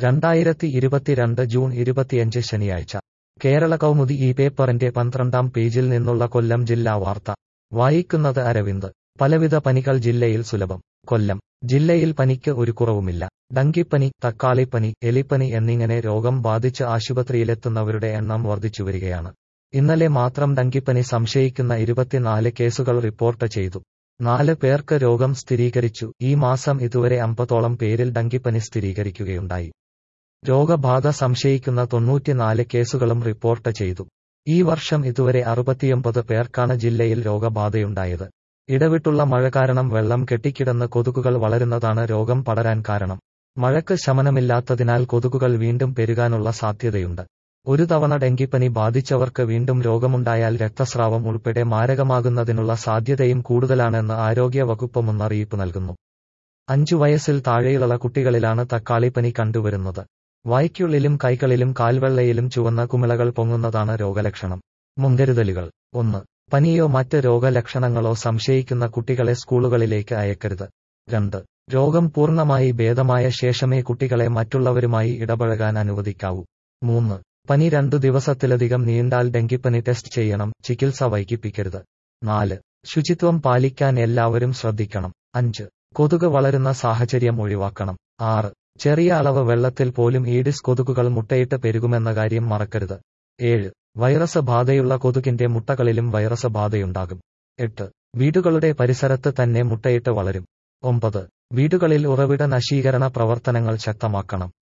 2022 June 25 ശനിയാഴ്ച കേരള കൗമുദി ഈ പേപ്പറിന്റെ 12-ാം പേജിൽ നിന്നുള്ള കൊല്ലം ജില്ലാ വാർത്ത വായിക്കുന്നത് അരവിന്ദ്. പലവിധ പനികൾ ജില്ലയിൽ സുലഭം. കൊല്ലം ജില്ലയിൽ പനിക്ക് ഒരു കുറവുമില്ല. ഡങ്കിപ്പനി, തക്കാളിപ്പനി, എലിപ്പനി എന്നിങ്ങനെ രോഗം ബാധിച്ച് ആശുപത്രിയിലെത്തുന്നവരുടെ എണ്ണം വർദ്ധിച്ചുവരികയാണ്. ഇന്നലെ മാത്രം ഡങ്കിപ്പനി സംശയിക്കുന്ന 24 കേസുകൾ റിപ്പോർട്ട് ചെയ്തു. 4 പേർക്ക് രോഗം സ്ഥിരീകരിച്ചു. ഈ മാസം ഇതുവരെ 50ഓളം പേരിൽ ഡങ്കിപ്പനി സ്ഥിരീകരിക്കുകയുണ്ടായി. രോഗബാധ സംശയിക്കുന്ന 94 കേസുകളും റിപ്പോർട്ട് ചെയ്തു. ഈ വർഷം ഇതുവരെ 69 പേർക്കാണ് ജില്ലയിൽ രോഗബാധയുണ്ടായത്. ഇടവിട്ടുള്ള മഴ കാരണം വെള്ളം കെട്ടിക്കിടന്ന് കൊതുകുകൾ വളരുന്നതാണ് രോഗം പടരാൻ കാരണം. മഴയ്ക്ക് ശമനമില്ലാത്തതിനാൽ കൊതുകുകൾ വീണ്ടും പെരുകാനുള്ള സാധ്യതയുണ്ട്. ഒരു തവണ ഡെങ്കിപ്പനി ബാധിച്ചവർക്ക് വീണ്ടും രോഗമുണ്ടായാൽ രക്തസ്രാവം ഉൾപ്പെടെ മാരകമാകുന്നതിനുള്ള സാധ്യതയും കൂടുതലാണെന്ന് ആരോഗ്യ വകുപ്പ് മുന്നറിയിപ്പ് നൽകുന്നു. 5 വയസ്സിൽ താഴെയുള്ള കുട്ടികളിലാണ് തക്കാളിപ്പനി കണ്ടുവരുന്നത്. വായ്ക്കുള്ളിലും കൈകളിലും കാൽവെള്ളയിലും ചുവന്ന കുമിളകൾ പൊങ്ങുന്നതാണ് രോഗലക്ഷണം. മുൻകരുതലുകൾ: 1. പനിയോ മറ്റ് രോഗലക്ഷണങ്ങളോ സംശയിക്കുന്ന കുട്ടികളെ സ്കൂളുകളിലേക്ക് അയക്കരുത്. 2. രോഗം പൂർണ്ണമായി ഭേദമായ ശേഷമേ കുട്ടികളെ മറ്റുള്ളവരുമായി ഇടപഴകാൻ അനുവദിക്കാവൂ. 3. പനി 2 ദിവസത്തിലധികം നീണ്ടാൽ ഡെങ്കിപ്പനി ടെസ്റ്റ് ചെയ്യണം, ചികിത്സ വൈകിപ്പിക്കരുത്. 4. ശുചിത്വം പാലിക്കാൻ എല്ലാവരും ശ്രദ്ധിക്കണം. 5. കൊതുക് വളരുന്ന സാഹചര്യം ഒഴിവാക്കണം. 6. ചെറിയ അളവ് വെള്ളത്തിൽ പോലും ഈഡിസ് കൊതുകുകൾ മുട്ടയിട്ട് പെരുകുമെന്ന കാര്യം മറക്കരുത്. 7. വൈറസ് ബാധയുള്ള കൊതുകിന്റെ മുട്ടകളിലും വൈറസ് ബാധയുണ്ടാകും. 8. വീടുകളുടെ പരിസരത്ത് തന്നെ മുട്ടയിട്ട് വളരും. 9. വീടുകളിൽ ഉറവിട നശീകരണ പ്രവർത്തനങ്ങൾ ശക്തമാക്കണം.